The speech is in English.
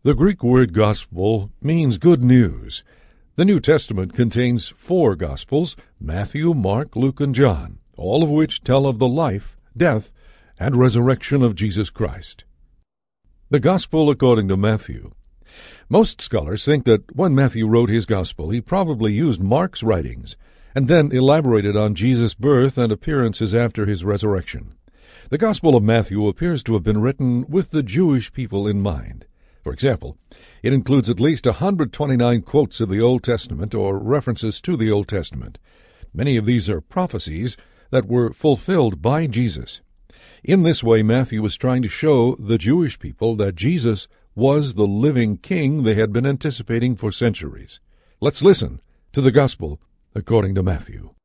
The Greek word gospel means good news. The New Testament contains 4 Gospels, Matthew, Mark, Luke, and John, all of which tell of the life, death, and resurrection of Jesus Christ. The Gospel according to Matthew. Most scholars think that when Matthew wrote his Gospel, he probably used Mark's writings and then elaborated on Jesus' birth and appearances after his resurrection. The Gospel of Matthew appears to have been written with the Jewish people in mind. For example, it includes at least 129 quotes of the Old Testament or references to the Old Testament. Many of these are prophecies that were fulfilled by Jesus. In this way, Matthew was trying to show the Jewish people that Jesus was the living king they had been anticipating for centuries. Let's listen to the Gospel according to Matthew.